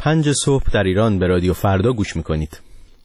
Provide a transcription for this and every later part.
5 صبح در ایران به رادیو فردا گوش میکنید.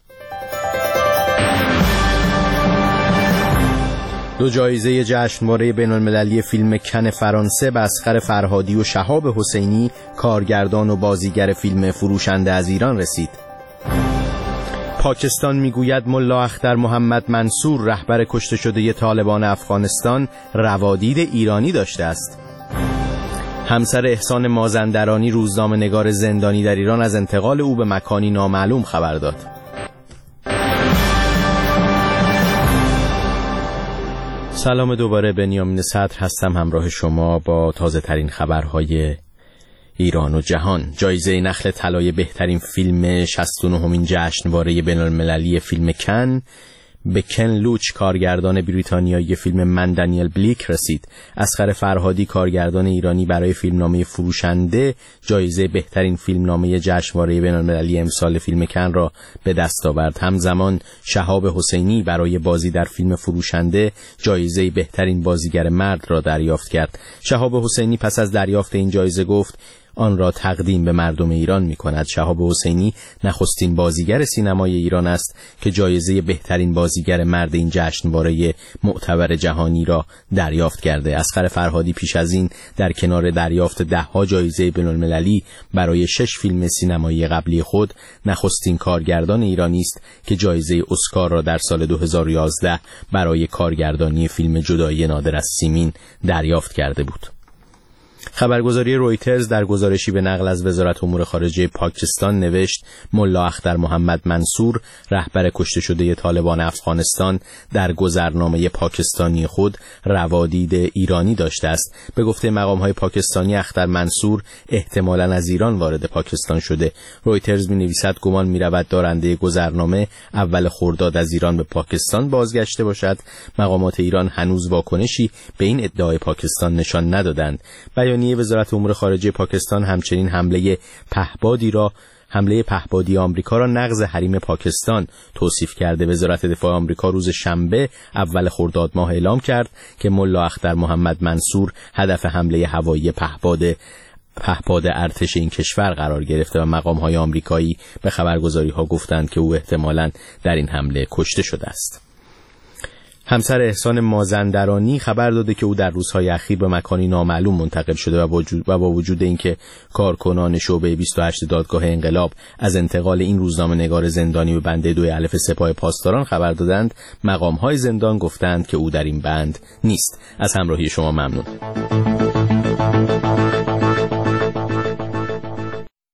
2 جایزه جشنواره بین‌المللی فیلم کن فرانسه به اصغر فرهادی و شهاب حسینی، کارگردان و بازیگر فیلم فروشنده، از ایران رسید. پاکستان میگوید ملا اختر محمد منصور، رهبر کشته شده طالبان افغانستان، روادید ایرانی داشته است. همسر احسان مازندرانی، روزنامه‌نگار زندانی در ایران، از انتقال او به مکانی نامعلوم خبر داد. سلام دوباره، بنیامین صدر هستم همراه شما با تازه ترین خبرهای ایران و جهان. جایزه نخل طلای بهترین فیلم 69مین جشنواره بین‌المللی فیلم کن به کن لوچ، کارگردان بریتانیایی فیلم من دانیل بلیک، رسید. اصغر فرهادی، کارگردان ایرانی، برای فیلمنامه فروشنده جایزه بهترین فیلمنامه جشنواره بین‌المللی امسال فیلم کن را به دست آورد. همزمان شهاب حسینی برای بازی در فیلم فروشنده جایزه بهترین بازیگر مرد را دریافت کرد. شهاب حسینی پس از دریافت این جایزه گفت آن را تقدیم به مردم ایران می کند. شهاب حسینی نخستین بازیگر سینمای ایران است که جایزه بهترین بازیگر مرد این جشنواره معتبر جهانی را دریافت کرده. اصغر فرهادی پیش از این در کنار دریافت 10 جایزه بین‌المللی برای 6 فیلم سینمایی قبلی خود، نخستین کارگردان ایرانی است که جایزه اسکار را در سال 2011 برای کارگردانی فیلم جدایی نادر از سیمین دریافت کرده بود. خبرگزاری رویترز در گزارشی به نقل از وزارت امور خارجه پاکستان نوشت ملا اختر محمد منصور، رهبر کشته شده طالبان افغانستان، در گذرنامه پاکستانی خود روادید ایرانی داشته است. به گفته مقام‌های پاکستانی، اختر منصور احتمالاً از ایران وارد پاکستان شده. رویترز می‌نویسد گمان می‌رود دارنده گذرنامه اول خرداد از ایران به پاکستان بازگشته باشد. مقامات ایران هنوز واکنشی به این ادعای پاکستان نشان ندادند. بیانیه وزارت امور خارجه پاکستان همچنین حمله پهپادی آمریکا را نقض حریم پاکستان توصیف کرده. وزارت دفاع آمریکا روز شنبه اول خرداد ماه اعلام کرد که ملا اختر محمد منصور هدف حمله هوایی پهپاد ارتش این کشور قرار گرفته و مقام‌های آمریکایی به خبرگزاری‌ها گفتند که او احتمالاً در این حمله کشته شده است. همسر احسان مازندرانی خبر داده که او در روزهای اخیر به مکانی نامعلوم منتقل شده و با وجود اینکه کارکنان شعبه 28 دادگاه انقلاب از انتقال این روزنامه‌نگار زندانی به بند 2 الف سپاه پاسداران خبر دادند، مقام‌های زندان گفتند که او در این بند نیست. از همراهی شما ممنون.